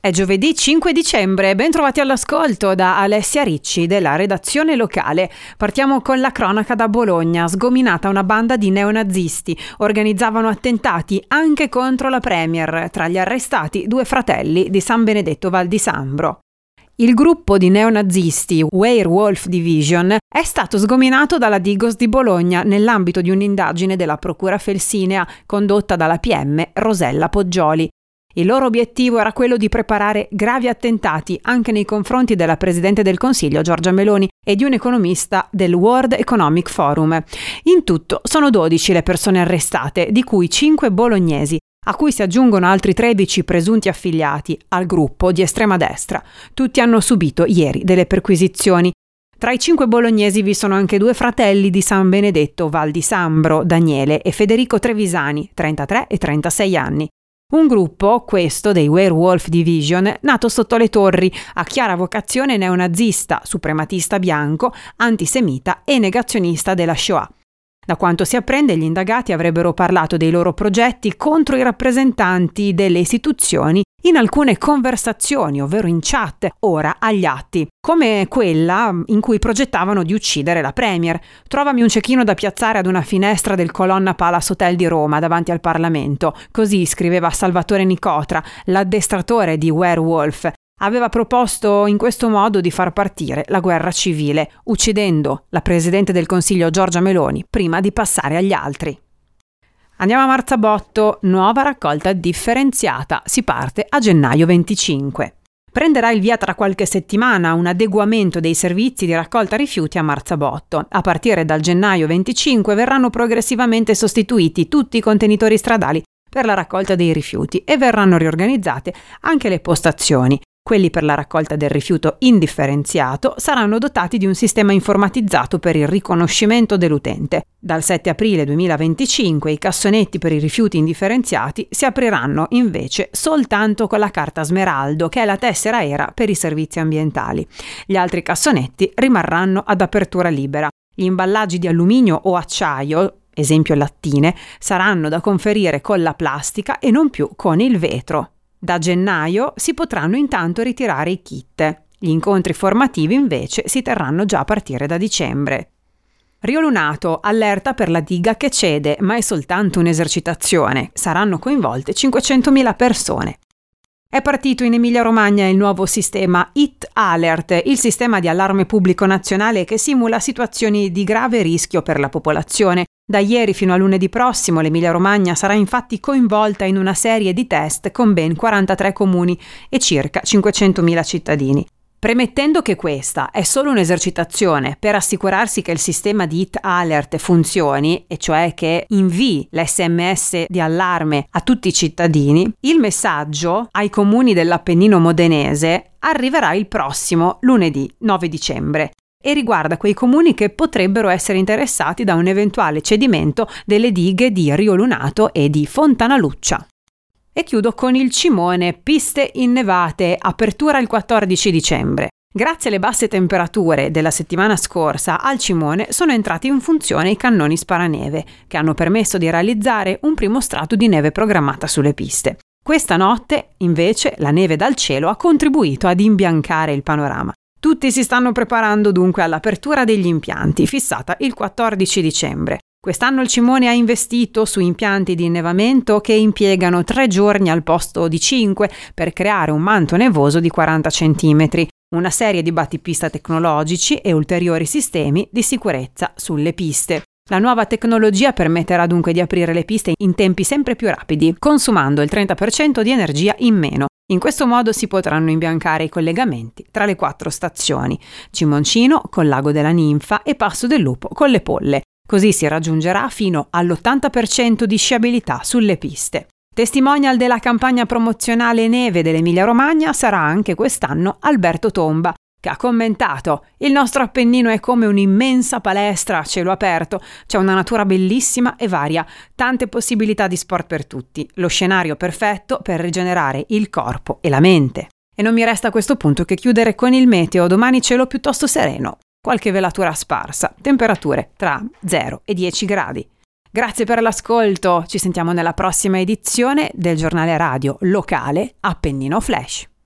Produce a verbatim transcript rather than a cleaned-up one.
È giovedì cinque dicembre, ben trovati all'ascolto da Alessia Ricci della redazione locale. Partiamo con la cronaca da Bologna. Sgominata una banda di neonazisti. Organizzavano attentati anche contro la Premier. Tra gli arrestati due fratelli di San Benedetto Val di Sambro. Il gruppo di neonazisti Werewolf Division è stato sgominato dalla Digos di Bologna nell'ambito di un'indagine della Procura Felsinea condotta dalla P M Rosella Poggioli. Il loro obiettivo era quello di preparare gravi attentati anche nei confronti della Presidente del Consiglio Giorgia Meloni e di un economista del World Economic Forum. In tutto sono dodici le persone arrestate, di cui cinque bolognesi, a cui si aggiungono altri tredici presunti affiliati al gruppo di estrema destra. Tutti hanno subito ieri delle perquisizioni. Tra i cinque bolognesi vi sono anche due fratelli di San Benedetto Val di Sambro, Daniele e Federico Trevisani, trentatré e trentasei anni. Un gruppo, questo dei Werewolf Division, nato sotto le torri, a chiara vocazione neonazista, suprematista bianco, antisemita e negazionista della Shoah. Da quanto si apprende, gli indagati avrebbero parlato dei loro progetti contro i rappresentanti delle istituzioni in alcune conversazioni, ovvero in chat, ora agli atti, come quella in cui progettavano di uccidere la Premier. Trovami un cecchino da piazzare ad una finestra del Colonna Palace Hotel di Roma davanti al Parlamento. Così scriveva Salvatore Nicotra, l'addestratore di Werewolf. Aveva proposto in questo modo di far partire la guerra civile, uccidendo la Presidente del Consiglio Giorgia Meloni prima di passare agli altri. Andiamo a Marzabotto, nuova raccolta differenziata, si parte a gennaio venticinque. Prenderà il via tra qualche settimana un adeguamento dei servizi di raccolta rifiuti a Marzabotto. A partire dal gennaio venticinque verranno progressivamente sostituiti tutti i contenitori stradali per la raccolta dei rifiuti e verranno riorganizzate anche le postazioni. Quelli per la raccolta del rifiuto indifferenziato saranno dotati di un sistema informatizzato per il riconoscimento dell'utente. Dal sette aprile duemilaventicinque i cassonetti per i rifiuti indifferenziati si apriranno invece soltanto con la carta Smeraldo, che è la tessera E R A per i servizi ambientali. Gli altri cassonetti rimarranno ad apertura libera. Gli imballaggi di alluminio o acciaio, esempio lattine, saranno da conferire con la plastica e non più con il vetro. Da gennaio si potranno intanto ritirare i kit. Gli incontri formativi invece si terranno già a partire da dicembre. Rio Lunato allerta per la diga che cede, ma è soltanto un'esercitazione. Saranno coinvolte cinquecentomila persone. È partito in Emilia-Romagna il nuovo sistema I T Alert, il sistema di allarme pubblico nazionale che simula situazioni di grave rischio per la popolazione. Da ieri fino a lunedì prossimo l'Emilia-Romagna sarà infatti coinvolta in una serie di test con ben quarantatré comuni e circa cinquecentomila cittadini. Premettendo che questa è solo un'esercitazione per assicurarsi che il sistema di I T Alert funzioni, e cioè che invii l'esse emme esse di allarme a tutti i cittadini, il messaggio ai comuni dell'Appennino modenese arriverà il prossimo lunedì nove dicembre e riguarda quei comuni che potrebbero essere interessati da un eventuale cedimento delle dighe di Rio Lunato e di Fontanaluccia. E chiudo con il Cimone, piste innevate, apertura il quattordici dicembre. Grazie alle basse temperature della settimana scorsa, al Cimone sono entrati in funzione i cannoni sparaneve, che hanno permesso di realizzare un primo strato di neve programmata sulle piste. Questa notte, invece, la neve dal cielo ha contribuito ad imbiancare il panorama. Tutti si stanno preparando dunque all'apertura degli impianti, fissata il quattordici dicembre. Quest'anno il Cimone ha investito su impianti di innevamento che impiegano tre giorni al posto di cinque per creare un manto nevoso di quaranta centimetri, una serie di battipista tecnologici e ulteriori sistemi di sicurezza sulle piste. La nuova tecnologia permetterà dunque di aprire le piste in tempi sempre più rapidi, consumando il trenta per cento di energia in meno. In questo modo si potranno imbiancare i collegamenti tra le quattro stazioni, Cimoncino col Lago della Ninfa e Passo del Lupo con le Polle. Così si raggiungerà fino all'ottanta per cento di sciabilità sulle piste. Testimonial della campagna promozionale neve dell'Emilia-Romagna sarà anche quest'anno Alberto Tomba, che ha commentato: il nostro Appennino è come un'immensa palestra a cielo aperto, c'è una natura bellissima e varia, tante possibilità di sport per tutti, lo scenario perfetto per rigenerare il corpo e la mente. E non mi resta a questo punto che chiudere con il meteo. Domani cielo piuttosto sereno, qualche velatura sparsa, temperature tra zero e dieci gradi. Grazie per l'ascolto, ci sentiamo nella prossima edizione del giornale radio locale Appennino Flash.